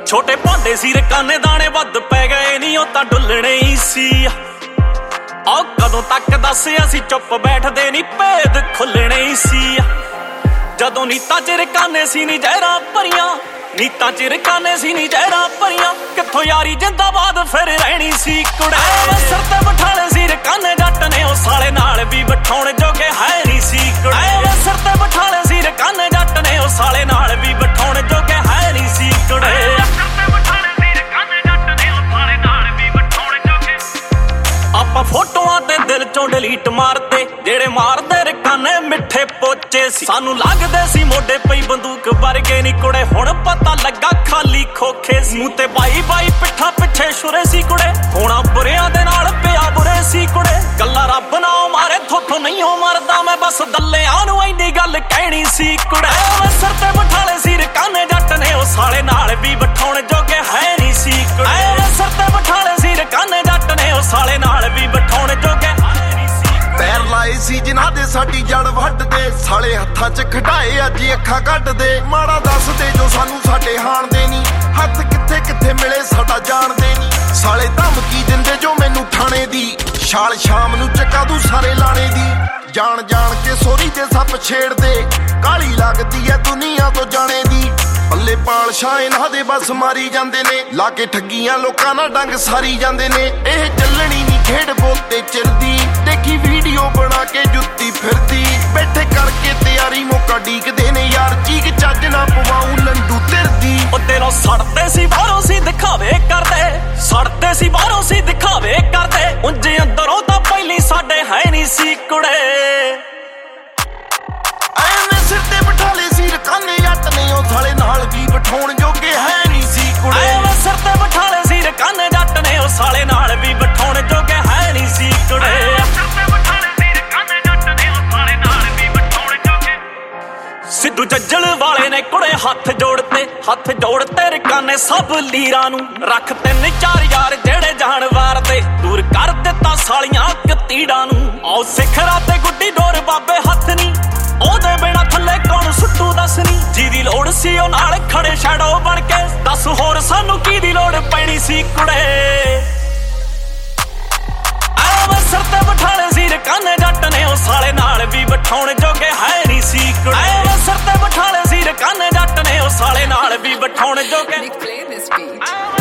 ਛੋਟੇ ਭਾਂਡੇ ਸੀ ਰਕਾਨੇ ਦਾਣੇ ਵੱਧ ਪੈ ਗਏ ਨਹੀਂ ਉਹ ਤਾਂ ਡੁੱਲਣੇ ਹੀ ਸੀ ਆਹ ਕਦੋਂ ਤੱਕ ਦੱਸ ਅਸੀਂ ਚੁੱਪ ਬੈਠਦੇ ਨਹੀਂ ਭੇਦ ਖੁੱਲਣੇ ਹੀ ਸੀ ਜਦੋਂ ਨੀਤਾਂ ਚ ਰਕਾਨੇ ਸੀ ਨੀ ਜ਼ਹਿਰਾਂ ਭਰੀਆਂ ਨੀਤਾਂ ਚ ਰਕਾਨੇ ਸੀ ਨੀ ਜ਼ਹਿਰਾਂ ਭਰੀਆਂ ਕਿੱਥੋਂ ਯਾਰੀ ਜਿੰਦਾਬਾਦ ਫਿਰ ਰਹਿਣੀ ਸੀ ਕੁੜੇ ਸਿਰ ਤੇ ਬਿਠਾਲੇ ਸੀ ਰਕਾਨੇ ਜੱਟ ਨੇ ਉਹ ਸਾਲੇ ਨਾਲ ਵੀ ਬਿਠਾਉਣ ਜੋਗੇ ਹੈ ਨਹੀਂ ਸੀ ਕੁੜੇ ਸਿਰ ਤੇ ਬਿਠਾਲੇ ਸੀ ਰਕਾਨੇ ਜੱਟ ਨੇ ਉਹ ਸਾਲੇ ਨਾਲ ਵੀ ਬਿਠਾਉਣ ਜੋਗੇ ਹੈ ਨਹੀਂ ਸੀ ਕੁੜੇ ਆਪਾਂ ਫੋਟੋਆਂ ਤੇ ਦਿਲ ਚੋਂ ਡਿਲੀਟ ਮਾਰਦੇ ਜਿਹੜੇ ਮਾਰਦੇ ਰਕਾਨੇ ਮਿੱਠੇ ਪੋਚੇ ਸੀ ਸਾਨੂੰ ਲੱਗਦੇ ਸੀ ਮੋਢੇ ਪਈ ਬੰਦੂਕ ਵਰਗੇ ਨੀ ਕੁੜੇ ਹੁਣ ਪਤਾ ਲੱਗਾ ਖਾਲੀ ਖੋਖੇ ਸੀ ਮੂੰਹ ਤੇ ਬਾਈ ਬਾਈ ਪਿੱਠਾ ਪਿੱਛੇ ਸ਼ੁਰੇ ਸੀ ਕੁੜੇ ਹੋਣਾ ਬੁਰਿਆਂ ਦੇ ਨਾਲ ਪਿਆ ਬੁਰੇ ਸੀ ਕੁੜੇ ਗੱਲਾਂ ਰੱਬ ਨਾ ਮਾਰੇ ਥੋਥੋਂ ਨਹੀਂ ਹੋ ਮਰਦਾ ਮੈਂ ਬਸ ਦੱਲਿਆਂ ਨੂੰ ਇੰਨੀ ਗੱਲ ਕਹਿਣੀ ਸੀ ਕੁੜੇ ਸਿਰ ਤੇ ਬਿਠਾਲੇ ਸੀ ਰਕਾਨੇ ਜੱਟ ਨੇ ਉਹ ਸਾਲੇ ਨਾਲ ਵੀ ਬਿਠਾਉਣ ਜੋਗੇ ਹੈ ਨਹੀਂ ਸੀ ਕੁੜੇ ਸਿਰ ਤੇ ਬਿਠਾਲੇ ਸੀ ਰਕਾਨੇ ਜੱਟ ਨੇ ਉਹ ਸਾਲੇ ਨਾਲ ਵੀ ਬਿਠਾਉਣ ਜੋਗੇ ਪੈਰ ਲਾਏ ਸੀ ਜਿਨ੍ਹਾਂ ਦੇ ਸਾਡੀ ਜੜ ਵੱਢਦੇ ਸਾਲੇ ਹੱਥਾਂ 'ਚ ਖਟਾਏ ਅੱਜ ਅੱਖਾਂ ਕੱਢਦੇ ਮਾੜਾ ਦੱਸਦੇ ਜੋ ਸਾਨੂੰ ਸਾਡੇ ਹਾਣਦੇ ਨਹੀਂ ਹੱਥ ਕਿੱਥੇ ਕਿੱਥੇ ਮਿਲੇ ਸਾਡਾ ਜਾਣਦੇ ਨਹੀਂ ਸਾਲੇ ਧਮਕੀ ਦਿੰਦੇ ਜੋ ਮੈਨੂੰ ਥਾਣੇ ਦੀ ਛਾਲ ਸ਼ਾਮ ਨੂੰ ਚੱਕਾ ਦੂ ਸਾਰੇ ਲਾਣੇ ਦੀ ਜਾਣ ਜਾਣ ਕੇ ਸੋਰੀ ਤੇ ਸੱਪ ਛੇੜਦੇ ਕਾਲੀ ਲੱਗਦੀ ਐ ਦੁਨੀਆ ਤੋਂ ਜਾਣੇ ਦੀ ਪੱਲੇ ਪਾਲਸ਼ਾਂ ਇਹਨਾਂ ਦੇ ਬਸ ਮਾਰੀ ਜਾਂਦੇ ਨੇ ਲਾ ਕੇ ਠੱਗੀਆਂ ਲੋਕਾਂ ਨਾਲ ਡੰਗ ਸਾਰੀ ਜਾਂਦੇ ਨੇ ਇਹ ਚੱਲਣੀ ਨਹੀਂ ਖੇਡ ਬੋਤੇ ਚਿਰਦੀ ਦੇਖੀ ਵੀਡੀਓ ਬਣਾ ਕੇ ਜੁੱਤੀ ਫਿਰਦੀ ਬੈਠੇ ਕਰਕੇ ਤਿਆਰੀ ਮੌਕਾ ਡੀਕਦੇ ਨੇ ਯਾਰ ਚੀਕ ਚੱਜ ਨਾ ਪਵਾਉ ਲੰਡੂ ਤਿਰਦੀ ਉਹ ਤੇਰੋਂ ਸੜਦੇ ਸੀ ਬਾਹਰੋਂ ਸੀ ਦਿਖਾਵੇ ਕਰਦੇ ਸੜਦੇ ਸੀ ਬਾਹਰੋਂ ਸੀ ਦਿਖਾਵੇ ਕਰਦੇ ਉਂਝ ਅੰਦਰੋਂ ਤਾਂ ਪਹਿਲੀ ਸਾਡੇ ਹੈ ਨਹੀਂ ਸੀ ਕੁੜੇ ਐਵੇਂ ਸਿਰ ਤੇ ਬਿਠਾਲੇ ਸੀ ਰਕਾਨੇ ਜੱਟ ਨੇ ਉਹ ਸਾਲੇ ਨਾਲ ਵੀ ਬਿਠਾਉਣ ਜੋਗੇ ਹੈ ਨਹੀਂ ਸੀ ਕੁੜੇ ਐਵੇਂ ਸਿਰ ਤੇ ਬਿਠਾਲੇ ਸੀ ਰਕਾਨੇ ਜੱਟ ਨੇ ਉਹ ਸਾਲੇ ਨਾਲ ਵੀ ਬਿਠਾਉਣ ਜੋਗੇ ਹੈ ਨਹੀਂ ਸੀ ਕੁੜੇ ਸਿੱਧੂ ਜੱਜਲ ਵਾਲੇ ਨੇ ਕੁੜੇ ਹੱਥ ਜੋੜਤੇ ਰਕਾਨੇ ਸਭ ਲੀਰਾਂ ਨੂੰ ਰੱਖ 3-4 ਯਾਰ ਜਿਹੜੇ ਜਾਨਵਾਰ ਦੇ ਦੂਰ ਕਰ ਦਿੱਤਾ ਸਾਲੀਆਂ ਕਤੀੜਾਂ ਨੂੰ ਆਓ ਸਿਖਰਾਂ ਤੇ ਗੁੱਡੀ ਡੋਰ ਬਾਬੇ ਹੱਥ ਨਹੀਂ ਉਹਦੇ ਬਿਨਾ ਥੱਲੇ ਕੌਣ ਸੁੱਟੂ ਦੱਸ ਨੀ ਜਿਹਦੀ ਲੋੜ ਸੀ ਉਹ ਨਾਲ ਖੜੇ ਸ਼ੈਡੋ ਬਣ ਕੇ ਦੱਸ ਹੋਰ ਸਾਨੂੰ ਕੀ ਦੀ ਲੋੜ ਪੈਣੀ ਸੀ ਕੁੜੇ ਐਵੇਂ ਸਿਰ ਤੇ ਬਿਠਾਲੇ ਸੀ ਰਕਾਨੇ ਜੱਟ ਨੇ ਉਹ ਸਾਲੇ ਨਾਲ ਵੀ ਬਿਠਾਉਣ ਜੋਗੇ ਹੈ ਨਹੀਂ ਸੀ ਕੁੜੇ ਐਵੇਂ ਸਿਰ ਤੇ ਬਿਠਾਲੇ ਸੀ ਰਕਾਨੇ ਜੱਟ ਨੇ ਉਹ ਸਾਲੇ ਨਾਲ ਵੀ ਬਿਠਾਉਣ ਜੋਗੇ